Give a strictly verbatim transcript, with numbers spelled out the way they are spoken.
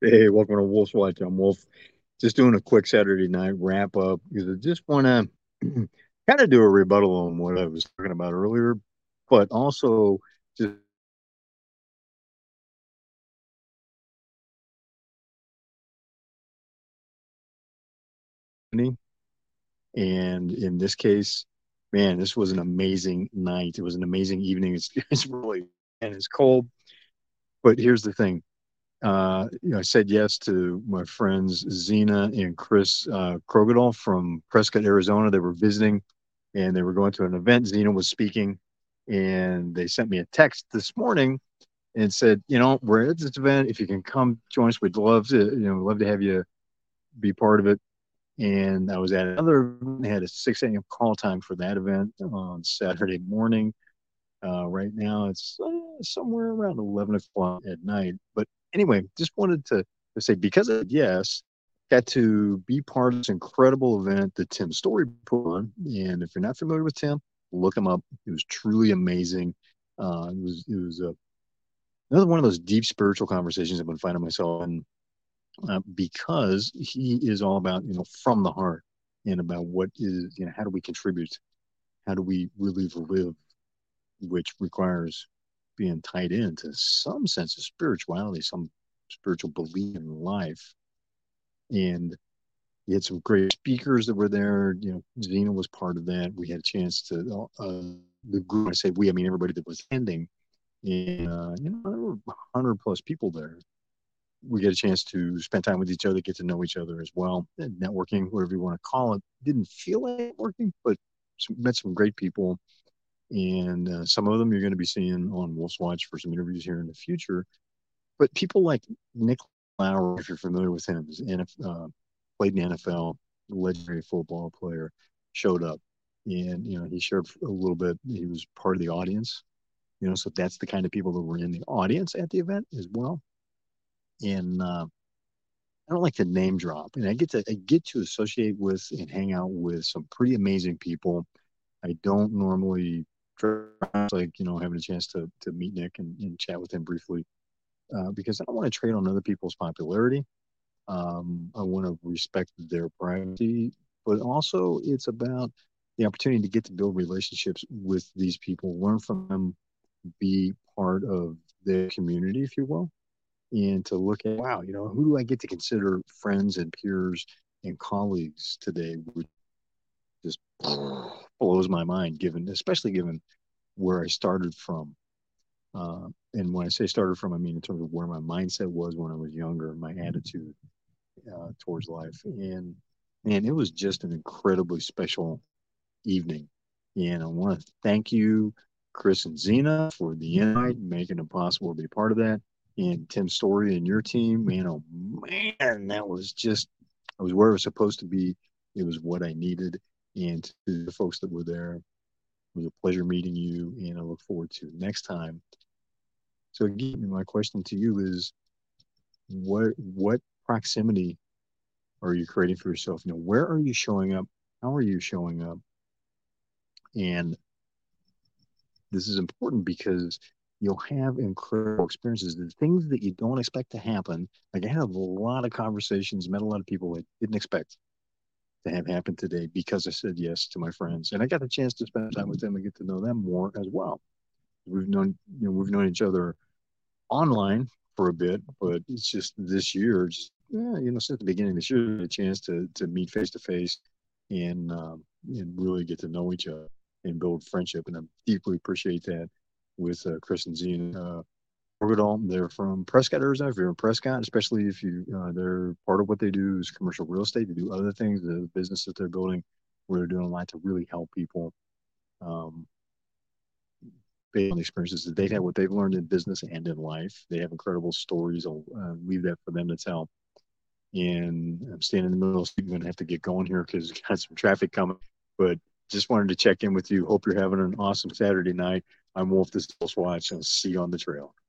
Hey, welcome to Wolf's Watch. I'm Wolf. Just doing a quick Saturday night wrap up because I just want to kind of do a rebuttal on what I was talking about earlier, but also just and in this case, man, this was an amazing night. It was an amazing evening. It's it's really and it's cold, but here's the thing. Uh, you know, I said yes to my friends Zena and Chris uh, Krogadol from Prescott, Arizona. They were visiting and they were going to an event. Zena was speaking, and they sent me a text this morning and said, you know, we're at this event. If you can come join us, we'd love to, you know, love to have you be part of it. And I was at another, I had a six a m call time for that event on Saturday morning. Uh, right now, it's uh, somewhere around eleven o'clock at night. But anyway, just wanted to, to say because of yes, got to be part of this incredible event that Tim Story put on. And if you're not familiar with Tim, look him up. It was truly amazing. Uh, it was it was uh, another one of those deep spiritual conversations I've been finding myself in uh, because he is all about you know from the heart and about what is you know how do we contribute, how do we really live, which requires being tied into some sense of spirituality, some spiritual belief in life. And you had some great speakers that were there. You know, Zena was part of that. We had a chance to, uh, the group, I say we, I mean everybody that was attending. And, uh, you know, there were one hundred plus people there. We get a chance to spend time with each other, get to know each other as well. And networking, whatever you want to call it. Didn't feel like networking, but met some great people and uh, some of them you're going to be seeing on Wolf's Watch for some interviews here in the future. But people like Nick Lauer, if you're familiar with him, is N F, uh, played in the N F L, legendary football player, showed up, and you know he shared a little bit. He was part of the audience, you know, so that's the kind of people that were in the audience at the event as well. And uh, I don't like to name drop, and I get to I get to associate with and hang out with some pretty amazing people. I don't normally like you know having a chance to to meet Nick and, and chat with him briefly uh, because I don't want to trade on other people's popularity. Um, I want to respect their privacy, but also it's about the opportunity to get to build relationships with these people, learn from them, be part of their community, if you will, and to look at wow, you know, who do I get to consider friends and peers and colleagues today, which just blows my mind, given especially given where I started from. Uh, and when I say started from, I mean in terms of where my mindset was when I was younger, my attitude uh, towards life. And man, it was just an incredibly special evening. And I want to thank you, Chris and Zena, for the invite, making it possible to be part of that. And Tim Story and your team, man, oh man, that was just, I was where I was supposed to be. It was what I needed. And to the folks that were there, it was a pleasure meeting you. And I look forward to next time. So again, my question to you is what what proximity are you creating for yourself? You know, where are you showing up? How are you showing up? And this is important because you'll have incredible experiences. The things that you don't expect to happen. Like I had a lot of conversations, met a lot of people I didn't expect to have happen today because I said yes to my friends. And I got the chance to spend time with them and get to know them more as well. We've known, you know, we've known each other online for a bit, but it's just this year, just yeah, you know, since the beginning of this year, a chance to to meet face to face and um, and really get to know each other and build friendship. And I deeply appreciate that with uh, Chris and Z and uh, Orbital. They're from Prescott, Arizona. If you're in Prescott, especially if you uh, they're part of what they do is commercial real estate. They do other things, the business that they're building, where they're doing a lot to really help people. Um, Based on the experiences that they've had, what they've learned in business and in life. They have incredible stories. I'll uh, leave that for them to tell. And I'm standing in the middle, so I'm going to have to get going here because got some traffic coming. But just wanted to check in with you. Hope you're having an awesome Saturday night. I'm Wolf, this is Wolf's Watch. I'll see you on the trail.